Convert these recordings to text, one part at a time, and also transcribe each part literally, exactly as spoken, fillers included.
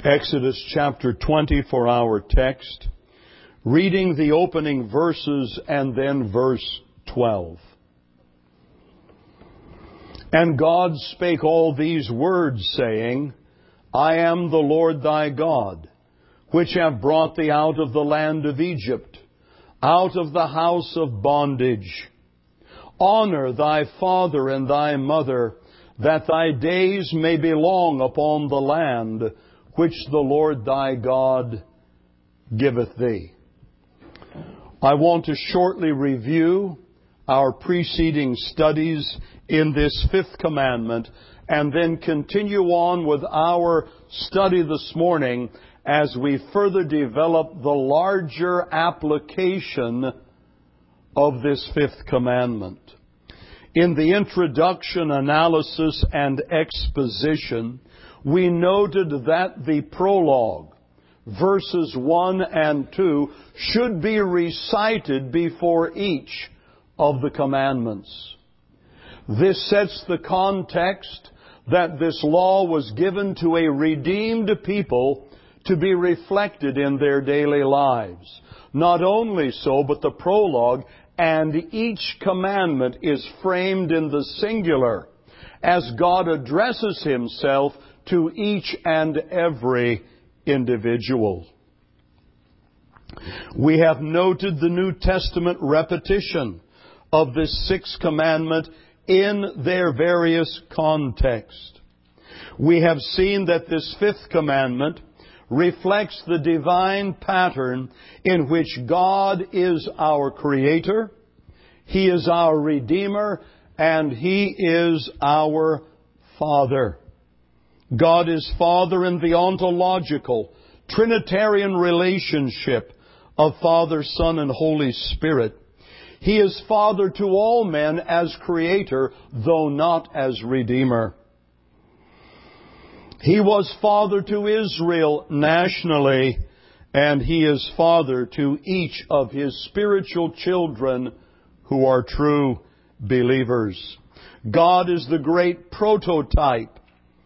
Exodus chapter twenty for our text, reading the opening verses and then verse twelve. And God spake all these words, saying, I am the Lord thy God, which have brought thee out of the land of Egypt, out of the house of bondage. Honor thy father and thy mother, that thy days may be long upon the land which the Lord thy God giveth thee. I want to shortly review our preceding studies in this fifth commandment and then continue on with our study this morning as we further develop the larger application of this fifth commandment. In the introduction, analysis, and exposition, we noted that the prologue, verses one and two, should be recited before each of the commandments. This sets the context that this law was given to a redeemed people to be reflected in their daily lives. Not only so, but the prologue and each commandment is framed in the singular as God addresses Himself to each and every individual. We have noted the New Testament repetition of this sixth commandment in their various contexts. We have seen that this fifth commandment reflects the divine pattern in which God is our Creator, He is our Redeemer, and He is our Father. God is Father in the ontological, Trinitarian relationship of Father, Son, and Holy Spirit. He is Father to all men as Creator, though not as Redeemer. He was Father to Israel nationally, and He is Father to each of His spiritual children who are true believers. God is the great prototype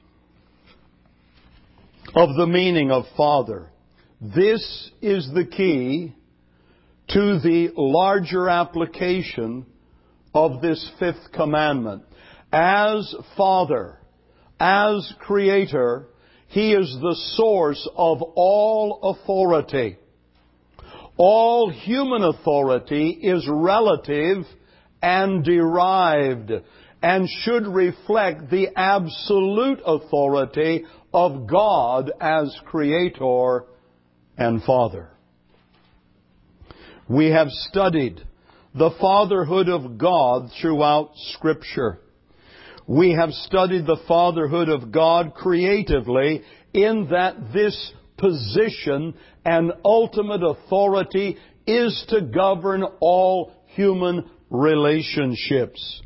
of the meaning of Father. This is the key to the larger application of this fifth commandment. As Father, as Creator, He is the source of all authority. All human authority is relative and derived and should reflect the absolute authority of God as Creator and Father. We have studied the fatherhood of God throughout Scripture. We have studied the fatherhood of God creatively in that this position and ultimate authority is to govern all human relationships.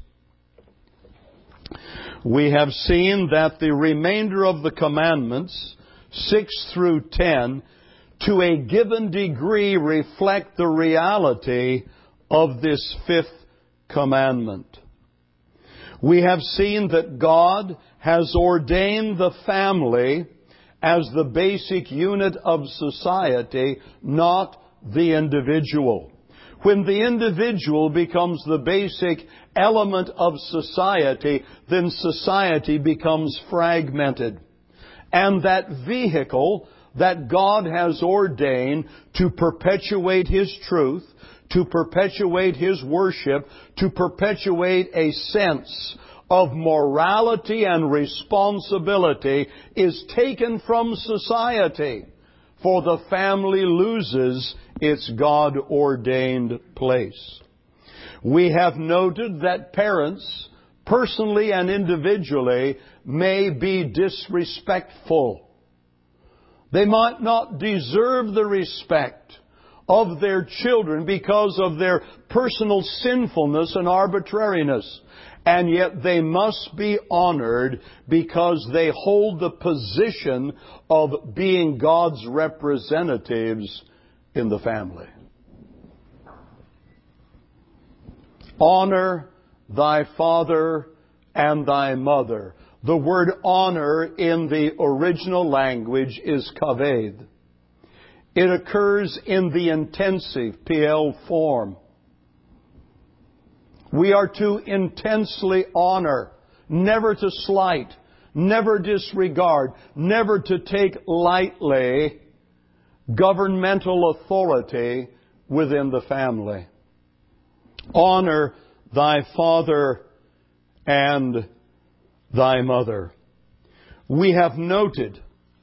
We have seen that the remainder of the commandments, six through ten, to a given degree reflect the reality of this fifth commandment. We have seen that God has ordained the family as the basic unit of society, not the individual. When the individual becomes the basic element of society, then society becomes fragmented. And that vehicle that God has ordained to perpetuate His truth, to perpetuate His worship, to perpetuate a sense of morality and responsibility is taken from society, for the family loses its God-ordained place. We have noted that parents, personally and individually, may be disrespectful. They might not deserve the respect of their children because of their personal sinfulness and arbitrariness. And yet they must be honored because they hold the position of being God's representatives in the family. Honor thy father and thy mother. The word honor in the original language is kaved. It occurs in the intensive, P L form. We are to intensely honor, never to slight, never disregard, never to take lightly governmental authority within the family. Honor thy father and thy mother. We have noted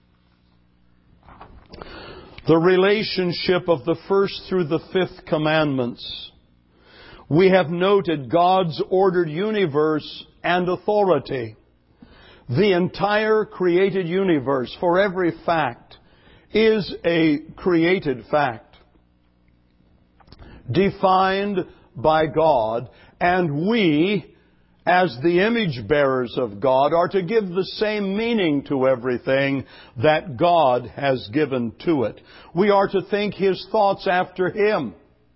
the relationship of the first through the fifth commandments. We have noted God's ordered universe and authority. The entire created universe, for every fact, is a created fact, defined by God, and we, as the image bearers of God, are to give the same meaning to everything that God has given to it. We are to think His thoughts after Him.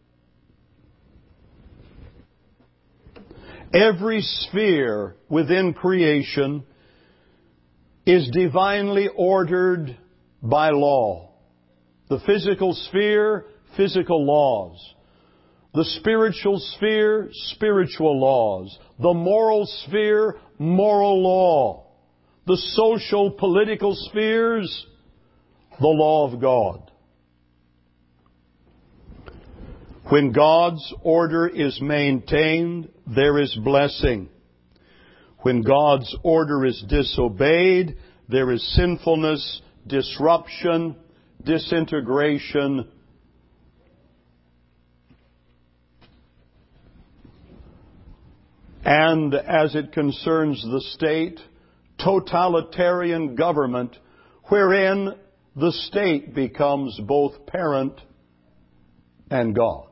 Every sphere within creation is divinely ordered by law. The physical sphere, physical laws. The spiritual sphere, spiritual laws. The moral sphere, moral law. The social, political spheres, the law of God. When God's order is maintained, there is blessing. When God's order is disobeyed, there is sinfulness, disruption, disintegration, and as it concerns the state, totalitarian government, wherein the state becomes both parent and God.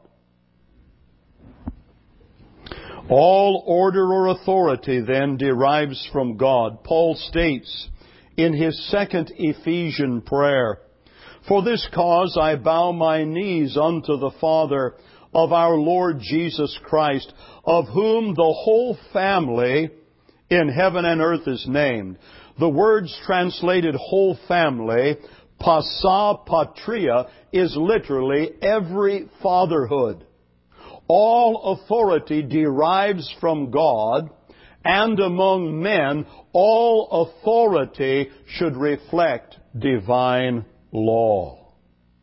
All order or authority then derives from God. Paul states in his second Ephesian prayer, "For this cause I bow my knees unto the Father of our Lord Jesus Christ, of whom the whole family in heaven and earth is named." The words translated whole family, pasa patria, is literally every fatherhood. All authority derives from God, and among men, all authority should reflect divine law.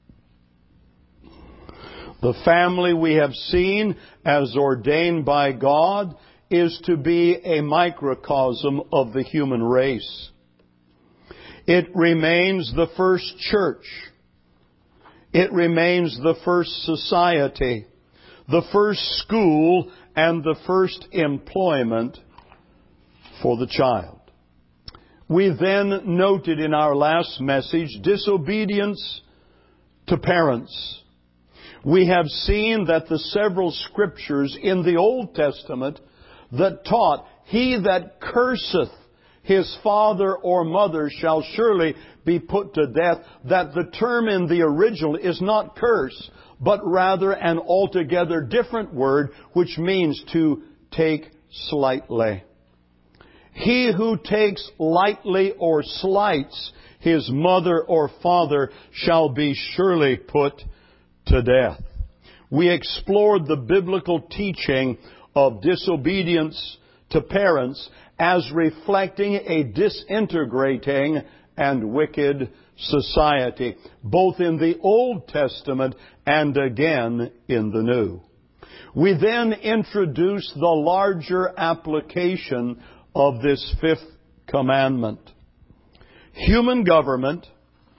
The family, we have seen, as ordained by God, is to be a microcosm of the human race. It remains the first church. It remains the first society, the first school, and the first employment for the child. We then noted in our last message disobedience to parents. We have seen that the several scriptures in the Old Testament that taught, "He that curseth his father or mother shall surely be put to death," that the term in the original is not curse, but rather an altogether different word, which means to take slightly. He who takes lightly or slights his mother or father shall be surely put to death. We explored the biblical teaching of disobedience to parents as reflecting a disintegrating and wicked society, both in the Old Testament and again in the New. We then introduced the larger application of this fifth commandment. Human government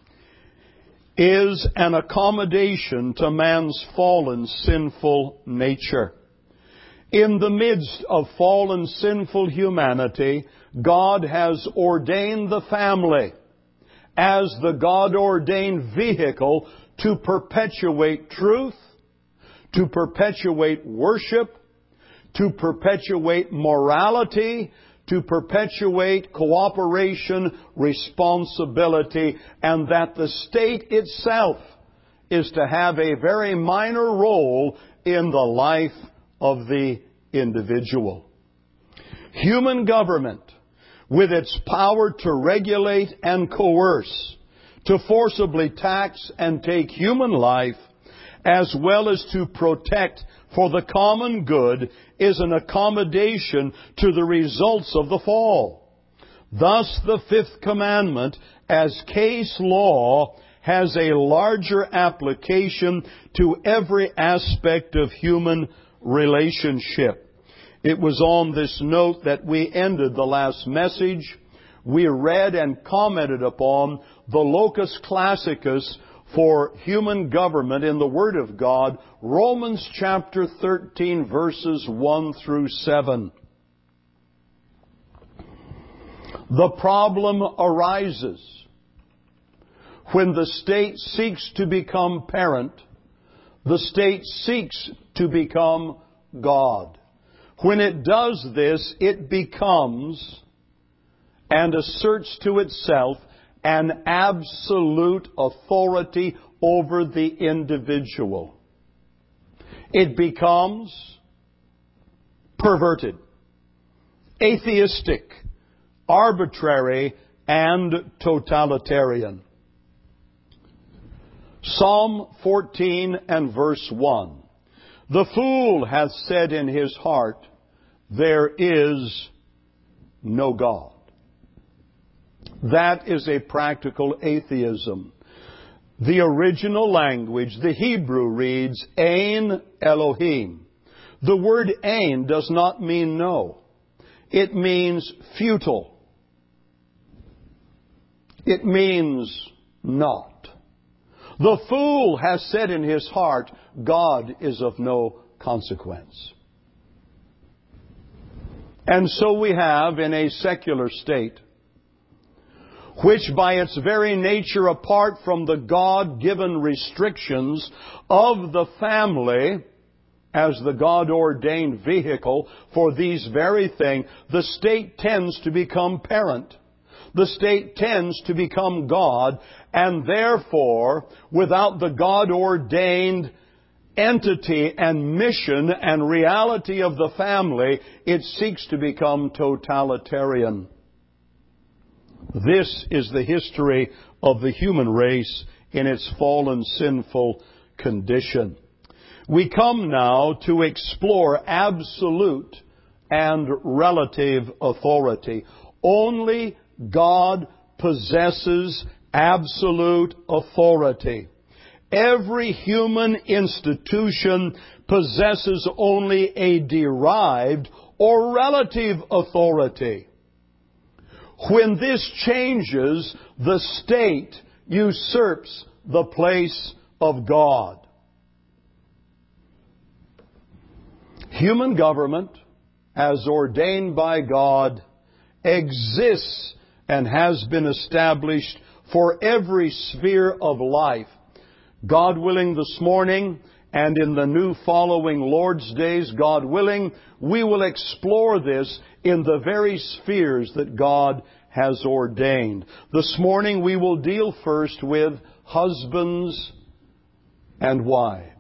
is an accommodation to man's fallen, sinful nature. In the midst of fallen, sinful humanity, God has ordained the family as the God-ordained vehicle to perpetuate truth, to perpetuate worship, to perpetuate morality, to perpetuate cooperation, responsibility, and that the state itself is to have a very minor role in the life of the individual. Human government, with its power to regulate and coerce, to forcibly tax and take human life, as well as to protect for the common good, is an accommodation to the results of the fall. Thus, the fifth commandment, as case law, has a larger application to every aspect of human relationship. It was on this note that we ended the last message. We read and commented upon the locus classicus for human government in the Word of God, Romans chapter thirteen, verses one through seven. The problem arises when the state seeks to become parent, the state seeks to become God. When it does this, it becomes and asserts to itself an absolute authority over the individual. It becomes perverted, atheistic, arbitrary, and totalitarian. Psalm fourteen and verse one. The fool hath said in his heart, there is no God. That is a practical atheism. The original language, the Hebrew, reads, Ein Elohim. The word Ein does not mean no. It means futile. It means not. The fool has said in his heart, God is of no consequence. And so we have in a secular state, which by its very nature, apart from the God-given restrictions of the family, as the God-ordained vehicle for these very things, the state tends to become parent. The state tends to become God, and therefore, without the God-ordained entity and mission and reality of the family, it seeks to become totalitarian. This is the history of the human race in its fallen, sinful condition. We come now to explore absolute and relative authority. Only God possesses absolute authority. Every human institution possesses only a derived or relative authority. When this changes, the state usurps the place of God. Human government, as ordained by God, exists and has been established for every sphere of life. God willing, this morning and in the new following Lord's days, God willing, we will explore this in the very spheres that God has ordained. This morning we will deal first with husbands and wives.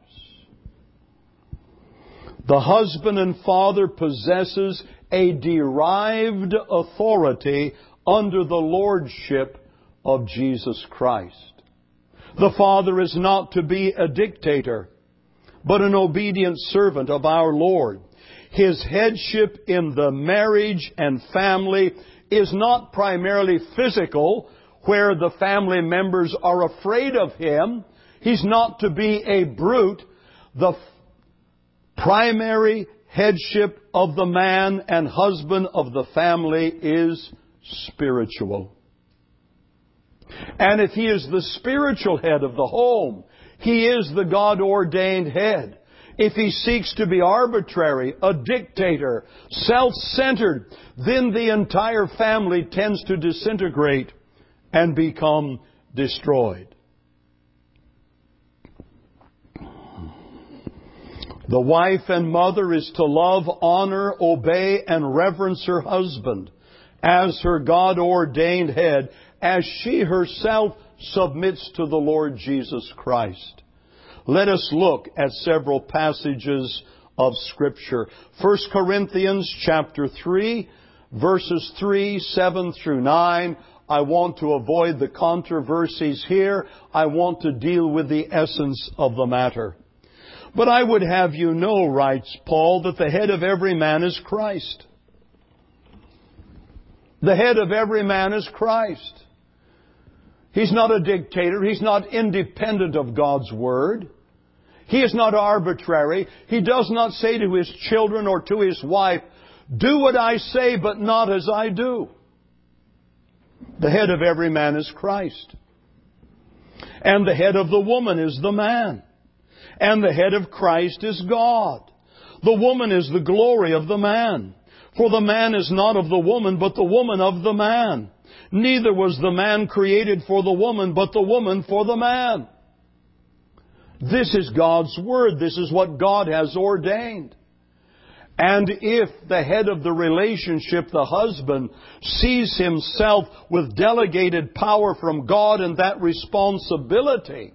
The husband and father possesses a derived authority under the lordship of Jesus Christ. The father is not to be a dictator, but an obedient servant of our Lord. His headship in the marriage and family is not primarily physical, where the family members are afraid of him. He's not to be a brute. The primary headship of the man and husband of the family is spiritual. And if he is the spiritual head of the home, he is the God-ordained head. If he seeks to be arbitrary, a dictator, self-centered, then the entire family tends to disintegrate and become destroyed. The wife and mother is to love, honor, obey, and reverence her husband as her God-ordained head, as she herself submits to the Lord Jesus Christ. Let us look at several passages of Scripture. First Corinthians chapter three, verses three, seven through nine. I want to avoid the controversies here. I want to deal with the essence of the matter. But I would have you know, writes Paul, that the head of every man is Christ. The head of every man is Christ. He's not a dictator. He's not independent of God's Word. He is not arbitrary. He does not say to his children or to his wife, "Do what I say, but not as I do." The head of every man is Christ. And the head of the woman is the man. And the head of Christ is God. The woman is the glory of the man. For the man is not of the woman, but the woman of the man. Neither was the man created for the woman, but the woman for the man. This is God's Word. This is what God has ordained. And if the head of the relationship, the husband, sees himself with delegated power from God and that responsibility,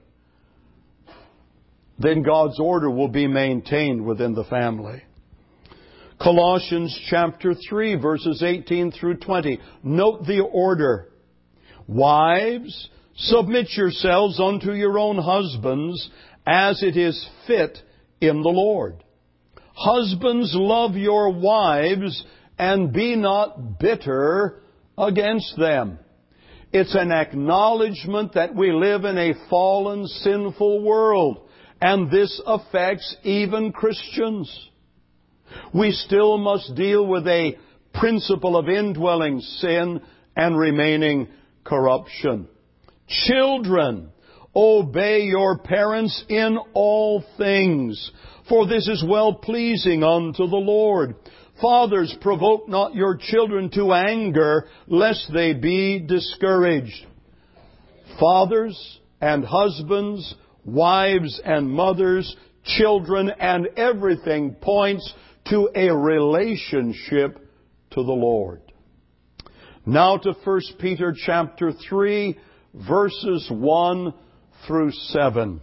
then God's order will be maintained within the family. Colossians chapter three, verses eighteen through twenty. Note the order. Wives, submit yourselves unto your own husbands, as it is fit in the Lord. Husbands, love your wives, and be not bitter against them. It's an acknowledgement that we live in a fallen, sinful world, and this affects even Christians. We still must deal with a principle of indwelling sin and remaining corruption. Children, obey your parents in all things, for this is well-pleasing unto the Lord. Fathers, provoke not your children to anger, lest they be discouraged. Fathers and husbands, wives and mothers, children, and everything points to a relationship to the Lord. Now to First Peter chapter three, verses one through seven.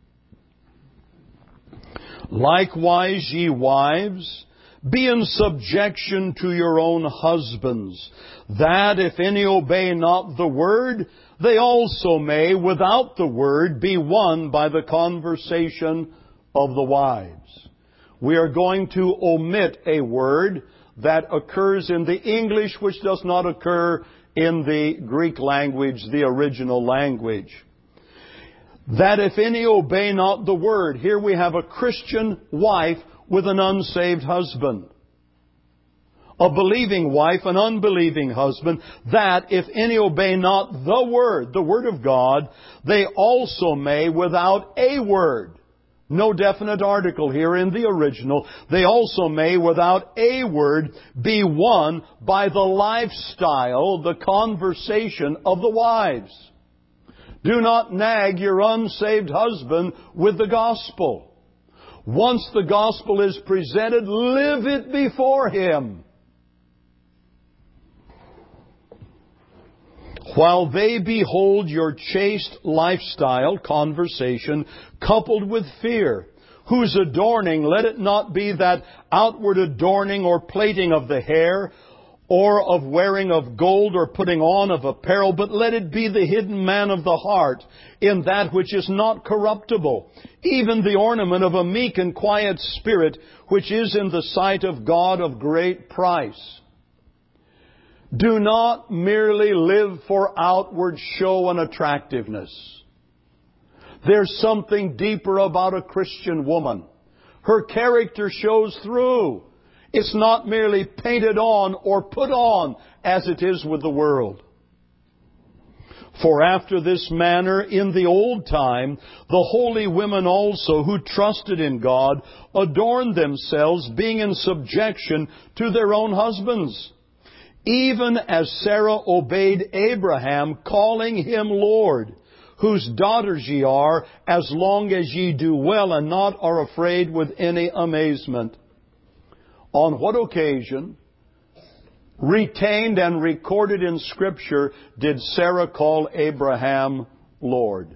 Likewise, ye wives, be in subjection to your own husbands, that if any obey not the word, they also may, without the word, be won by the conversation of the wives. We are going to omit a word that occurs in the English which does not occur in the Greek language, the original language. That if any obey not the word. Here we have a Christian wife with an unsaved husband. A believing wife, an unbelieving husband. That if any obey not the word, the word of God, they also may, without a word. No definite article here in the original. They also may, without a word, be won by the lifestyle, the conversation of the wives. Do not nag your unsaved husband with the gospel. Once the gospel is presented, live it before him. While they behold your chaste lifestyle, conversation, coupled with fear, whose adorning, let it not be that outward adorning or plaiting of the hair, or of wearing of gold or putting on of apparel, but let it be the hidden man of the heart, in that which is not corruptible, even the ornament of a meek and quiet spirit, which is in the sight of God of great price. Do not merely live for outward show and attractiveness. There's something deeper about a Christian woman. Her character shows through. It's not merely painted on or put on as it is with the world. For after this manner in the old time, the holy women also who trusted in God adorned themselves, being in subjection to their own husbands. Even as Sarah obeyed Abraham, calling him Lord, whose daughters ye are, as long as ye do well and not are afraid with any amazement. On what occasion, retained and recorded in Scripture, did Sarah call Abraham Lord?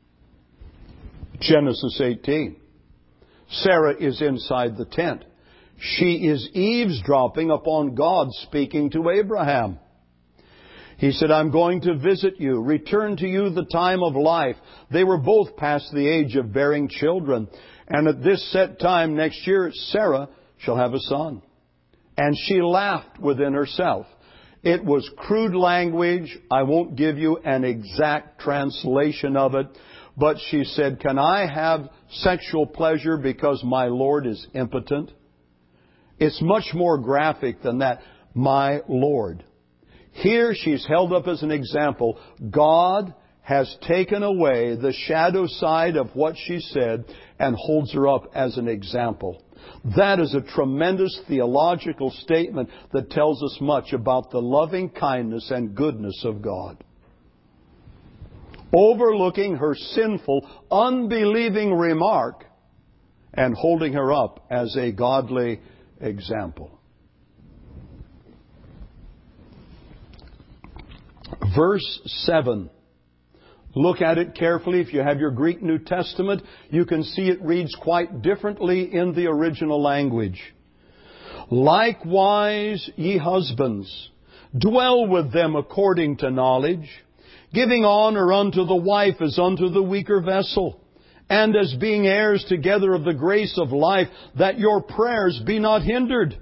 Genesis eighteen. Sarah is inside the tent. She is eavesdropping upon God speaking to Abraham. He said, I'm going to visit you, return to you the time of life. They were both past the age of bearing children. And at this set time next year, Sarah shall have a son. And she laughed within herself. It was crude language. I won't give you an exact translation of it. But she said, can I have sexual pleasure because my Lord is impotent? It's much more graphic than that. My Lord. Here she's held up as an example. God has taken away the shadow side of what she said and holds her up as an example. That is a tremendous theological statement that tells us much about the loving kindness and goodness of God. Overlooking her sinful, unbelieving remark and holding her up as a godly example. Verse seven. Look at it carefully. If you have your Greek New Testament, you can see it reads quite differently in the original language. Likewise, ye husbands, dwell with them according to knowledge, giving honor unto the wife as unto the weaker vessel, and as being heirs together of the grace of life, that your prayers be not hindered.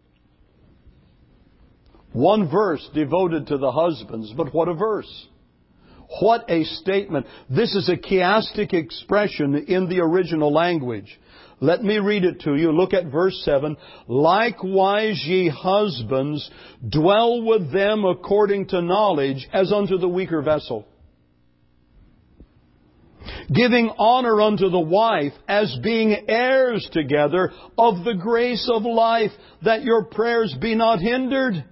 One verse devoted to the husbands, but what a verse. What a statement. This is a chiastic expression in the original language. Let me read it to you. Look at verse seven. Likewise, ye husbands, dwell with them according to knowledge, as unto the weaker vessel, giving honor unto the wife as being heirs together of the grace of life, that your prayers be not hindered.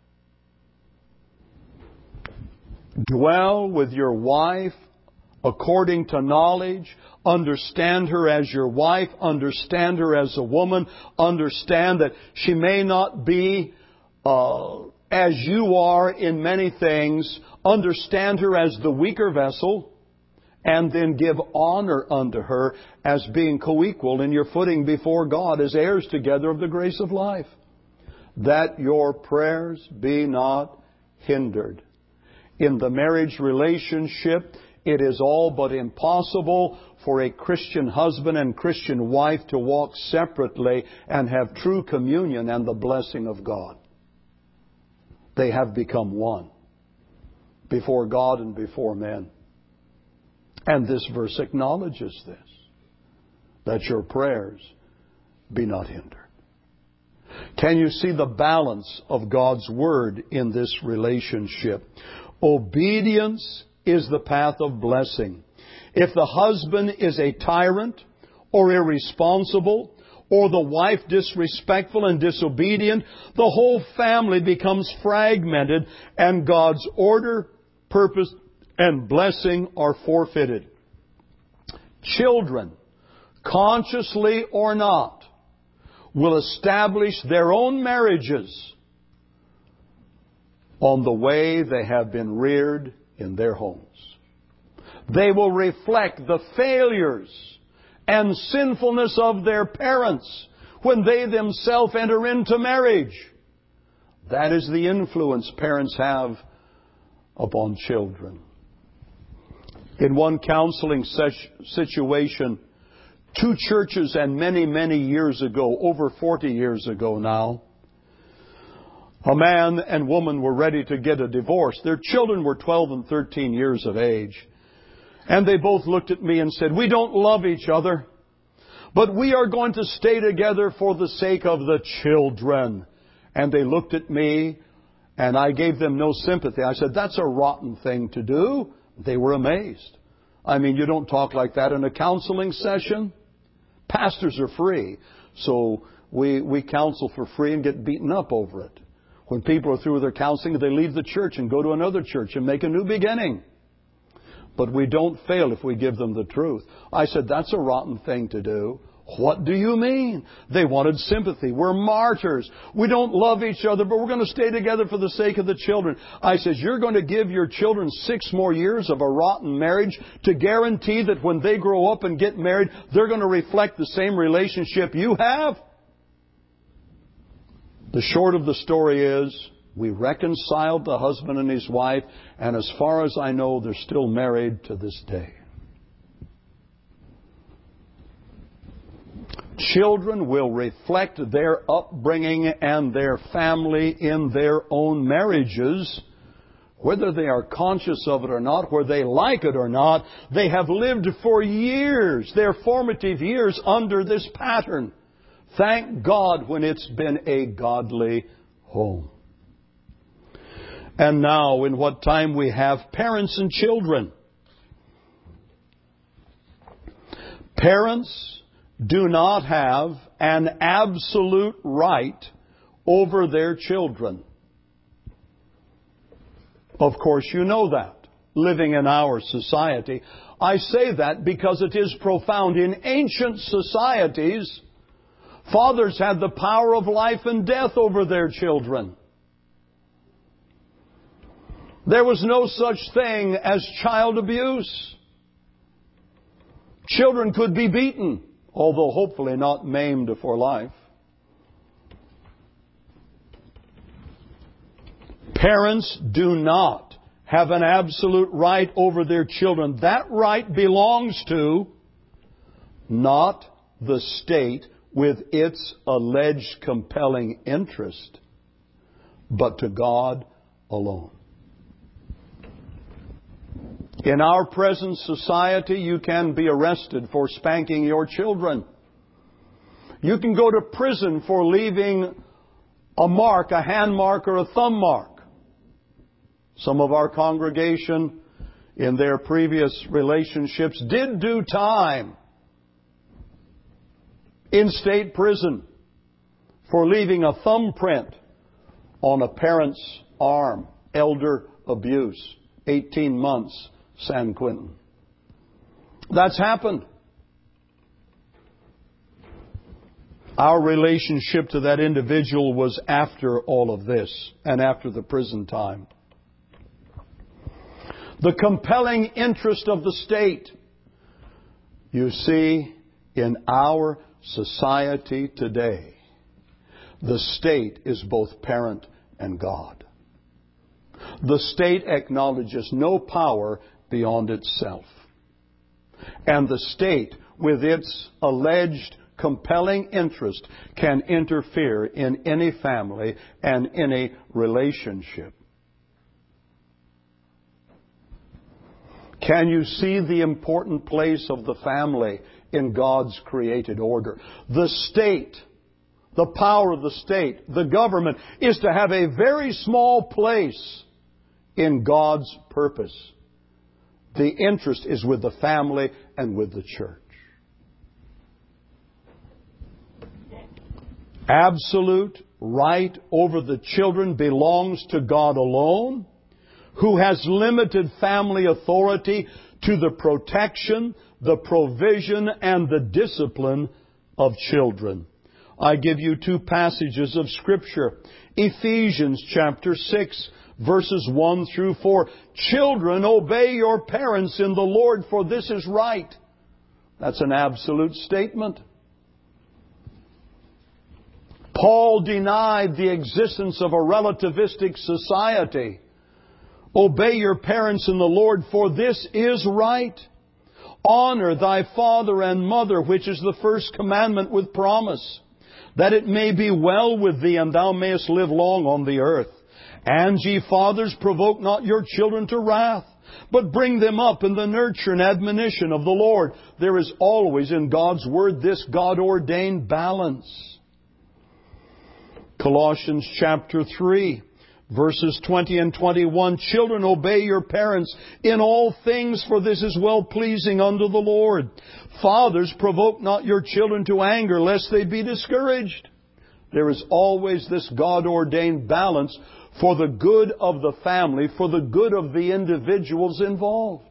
Dwell with your wife according to knowledge. Understand her as your wife. Understand her as a woman. Understand that she may not be uh, as you are in many things. Understand her as the weaker vessel. And then give honor unto her as being co-equal in your footing before God, as heirs together of the grace of life. That your prayers be not hindered. In the marriage relationship, it is all but impossible for a Christian husband and Christian wife to walk separately and have true communion and the blessing of God. They have become one before God and before men. And this verse acknowledges this, that your prayers be not hindered. Can you see the balance of God's Word in this relationship? Obedience is the path of blessing. If the husband is a tyrant or irresponsible, or the wife disrespectful and disobedient, the whole family becomes fragmented and God's order, purpose, and blessing are forfeited. Children, consciously or not, will establish their own marriages on the way they have been reared in their homes. They will reflect the failures and sinfulness of their parents when they themselves enter into marriage. That is the influence parents have upon children. In one counseling situation, two churches and many, many years ago, over forty years ago now, a man and woman were ready to get a divorce. Their children were twelve and thirteen years of age. And they both looked at me and said, we don't love each other, but we are going to stay together for the sake of the children. And they looked at me, and I gave them no sympathy. I said, that's a rotten thing to do. They were amazed. I mean, you don't talk like that in a counseling session. Pastors are free, so we, we counsel for free and get beaten up over it. When people are through with their counseling, they leave the church and go to another church and make a new beginning. But we don't fail if we give them the truth. I said, that's a rotten thing to do. What do you mean? They wanted sympathy. We're martyrs. We don't love each other, but we're going to stay together for the sake of the children. I said, you're going to give your children six more years of a rotten marriage to guarantee that when they grow up and get married, they're going to reflect the same relationship you have? The short of the story is, we reconciled the husband and his wife, and as far as I know, they're still married to this day. Children will reflect their upbringing and their family in their own marriages, whether they are conscious of it or not, whether they like it or not. They have lived for years, their formative years, under this pattern. Thank God when it's been a godly home. And now, in what time we have parents and children. Parents do not have an absolute right over their children. Of course, you know that, living in our society. I say that because it is profound. In ancient societies, fathers had the power of life and death over their children. There was no such thing as child abuse. Children could be beaten, although hopefully not maimed for life. Parents do not have an absolute right over their children. That right belongs to not the state with its alleged compelling interest, but to God alone. In our present society, you can be arrested for spanking your children. You can go to prison for leaving a mark, a hand mark, or a thumb mark. Some of our congregation, in their previous relationships, did do time in state prison for leaving a thumbprint on a parent's arm. Elder abuse. eighteen months. San Quentin. That's happened. Our relationship to that individual was after all of this and after the prison time. The compelling interest of the state. You see, in our society today, the state is both parent and God. The state acknowledges no power beyond itself. And the state, with its alleged compelling interest, can interfere in any family and any relationship. Can you see the important place of the family in God's created order? The state, the power of the state, the government, is to have a very small place in God's purpose. The interest is with the family and with the church. Absolute right over the children belongs to God alone, who has limited family authority to the protection, the provision, and the discipline of children. I give you two passages of Scripture. Ephesians chapter six, verses one through four. Children, obey your parents in the Lord, for this is right. That's an absolute statement. Paul denied the existence of a relativistic society. Obey your parents in the Lord, for this is right. Honor thy father and mother, which is the first commandment with promise, that it may be well with thee, and thou mayest live long on the earth. And ye fathers, provoke not your children to wrath, but bring them up in the nurture and admonition of the Lord. There is always in God's Word this God-ordained balance. Colossians chapter three, verses twenty and twenty-one. Children, obey your parents in all things, for this is well-pleasing unto the Lord. Fathers, provoke not your children to anger, lest they be discouraged. There is always this God-ordained balance for the good of the family, for the good of the individuals involved.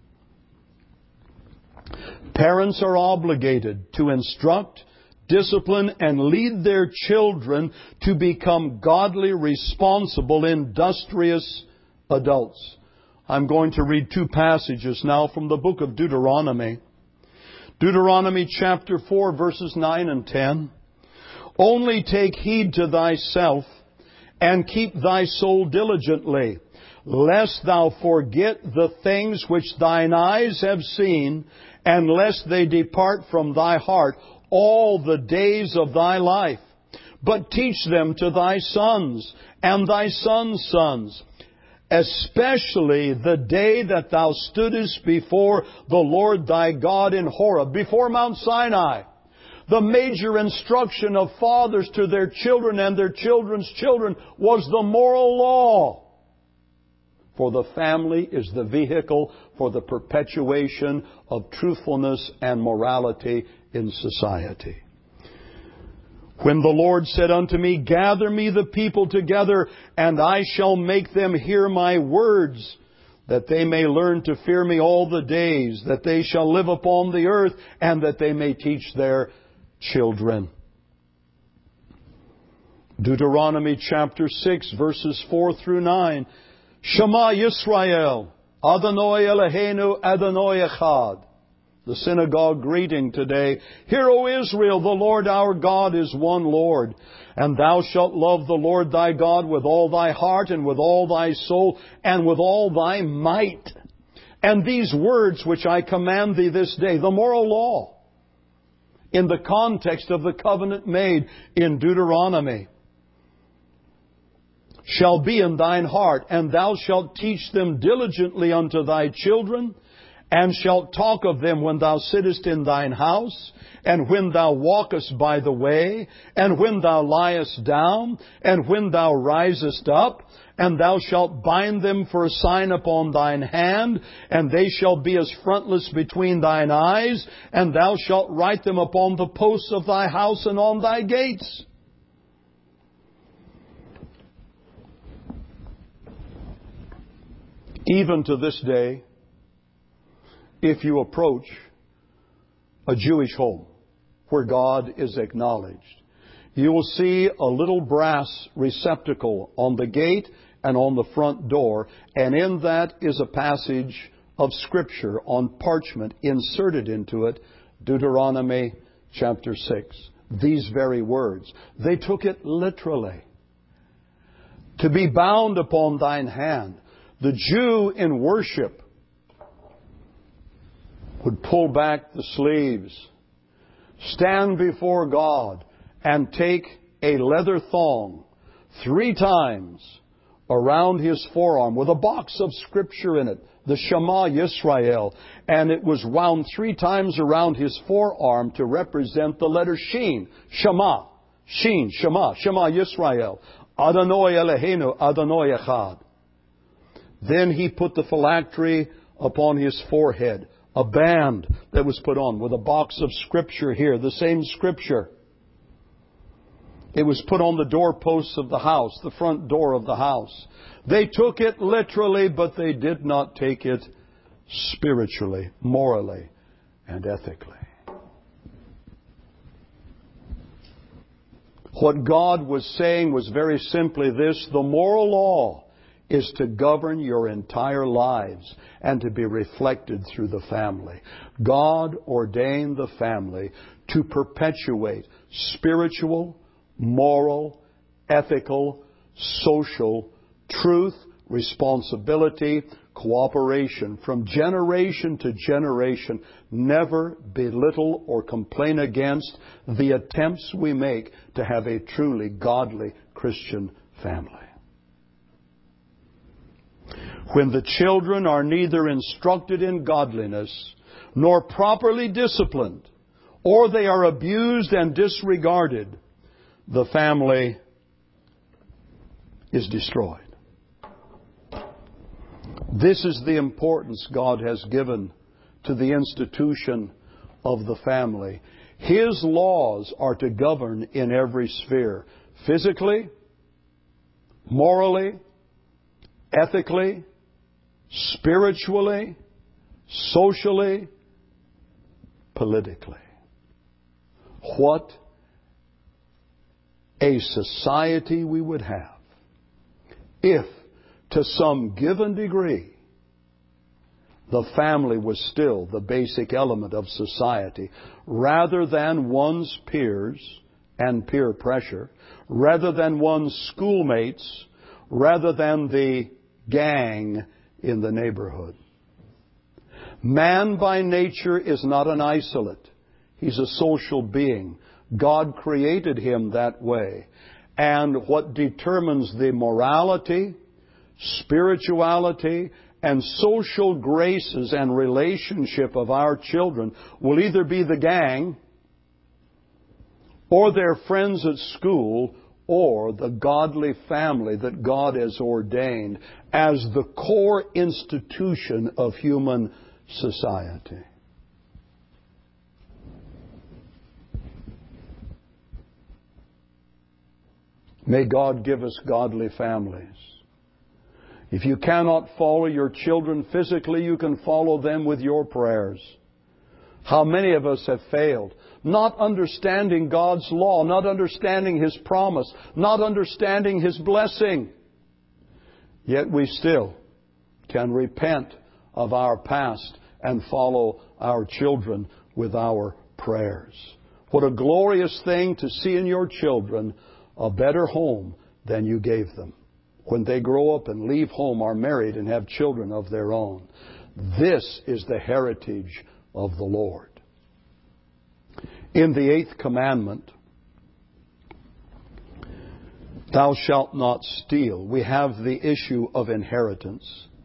Parents are obligated to instruct, discipline, and lead their children to become godly, responsible, industrious adults. I'm going to read two passages now from the book of Deuteronomy. Deuteronomy chapter four, verses nine and ten. Only take heed to thyself, and keep thy soul diligently, lest thou forget the things which thine eyes have seen, and lest they depart from thy heart all the days of thy life. But teach them to thy sons, and thy sons' sons, especially the day that thou stoodest before the Lord thy God in Horeb, before Mount Sinai. The major instruction of fathers to their children and their children's children was the moral law. For the family is the vehicle for the perpetuation of truthfulness and morality in society. When the Lord said unto me, Gather me the people together, and I shall make them hear my words, that they may learn to fear me all the days, that they shall live upon the earth, and that they may teach their children. Deuteronomy chapter six, verses four through nine. Shema Yisrael, Adonai Eloheinu, Adonai Echad. The synagogue greeting today. Hear, O Israel, the Lord our God is one Lord. And thou shalt love the Lord thy God with all thy heart, and with all thy soul, and with all thy might. And these words which I command thee this day, the moral law, in the context of the covenant made in Deuteronomy, shall be in thine heart, and thou shalt teach them diligently unto thy children, and shalt talk of them when thou sittest in thine house, and when thou walkest by the way, and when thou liest down, and when thou risest up, and thou shalt bind them for a sign upon thine hand, and they shall be as frontlets between thine eyes, and thou shalt write them upon the posts of thy house and on thy gates. Even to this day, if you approach a Jewish home where God is acknowledged, you will see a little brass receptacle on the gate and on the front door, and in that is a passage of Scripture on parchment inserted into it, Deuteronomy chapter six. These very words. They took it literally. To be bound upon thine hand. The Jew in worship would pull back the sleeves, stand before God, and take a leather thong three times around his forearm with a box of Scripture in it, the Shema Yisrael, and it was wound three times around his forearm to represent the letter Shin, Shema, Shin, Shema, Shema Yisrael, Adonai Eloheinu, Adonai Echad. Then he put the phylactery upon his forehead, a band that was put on with a box of Scripture here, the same Scripture. It was put on the doorposts of the house, the front door of the house. They took it literally, but they did not take it spiritually, morally, and ethically. What God was saying was very simply this: the moral law is to govern your entire lives and to be reflected through the family. God ordained the family to perpetuate spiritual, moral, ethical, social truth, responsibility, cooperation from generation to generation. Never belittle or complain against the attempts we make to have a truly godly Christian family. When the children are neither instructed in godliness nor properly disciplined, or they are abused and disregarded, the family is destroyed. This is the importance God has given to the institution of the family. His laws are to govern in every sphere: physically, morally, ethically, spiritually, socially, politically. What a society we would have if, to some given degree, the family was still the basic element of society, rather than one's peers and peer pressure, rather than one's schoolmates, rather than the gang in the neighborhood. Man by nature is not an isolate. He's a social being. God created him that way. And what determines the morality, spirituality, and social graces and relationship of our children will either be the gang, or their friends at school, or the godly family that God has ordained as the core institution of human society. May God give us godly families. If you cannot follow your children physically, you can follow them with your prayers. How many of us have failed? Not understanding God's law, not understanding His promise, not understanding His blessing. Yet we still can repent of our past and follow our children with our prayers. What a glorious thing to see in your children a better home than you gave them. When they grow up and leave home, are married, and have children of their own. This is the heritage of the Lord. In the eighth commandment, thou shalt not steal, we have the issue of inheritance.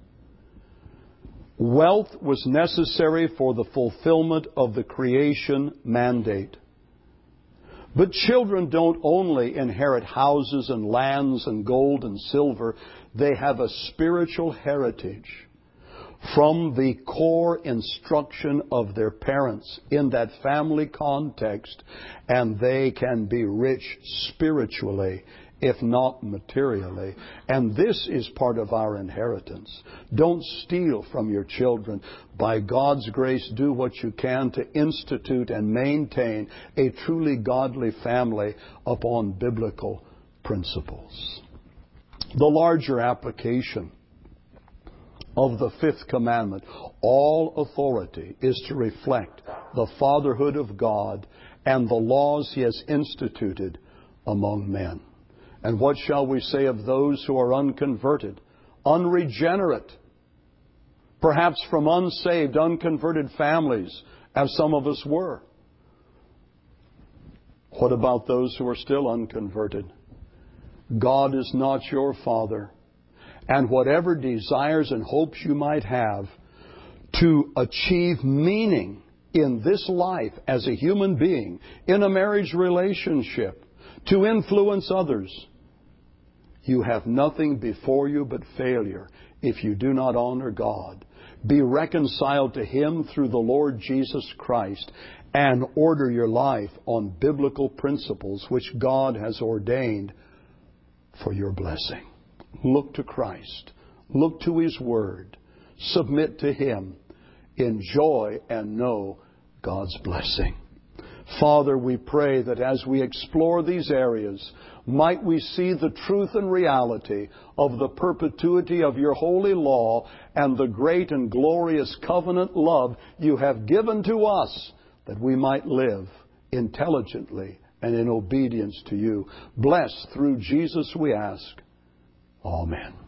Wealth was necessary for the fulfillment of the creation mandate. But children don't only inherit houses and lands and gold and silver. They have a spiritual heritage from the core instruction of their parents in that family context, and they can be rich spiritually, if not materially. And this is part of our inheritance. Don't steal from your children. By God's grace, do what you can to institute and maintain a truly godly family upon biblical principles. The larger application of the fifth commandment, all authority is to reflect the fatherhood of God and the laws He has instituted among men. And what shall we say of those who are unconverted, unregenerate, perhaps from unsaved, unconverted families, as some of us were? What about those who are still unconverted? God is not your father. And whatever desires and hopes you might have to achieve meaning in this life as a human being, in a marriage relationship, to influence others, you have nothing before you but failure if you do not honor God. Be reconciled to Him through the Lord Jesus Christ and order your life on biblical principles which God has ordained for your blessing. Look to Christ. Look to His Word. Submit to Him. Enjoy and know God's blessing. Father, we pray that as we explore these areas, might we see the truth and reality of the perpetuity of your holy law and the great and glorious covenant love you have given to us, that we might live intelligently and in obedience to you. Bless through Jesus, we ask. Amen.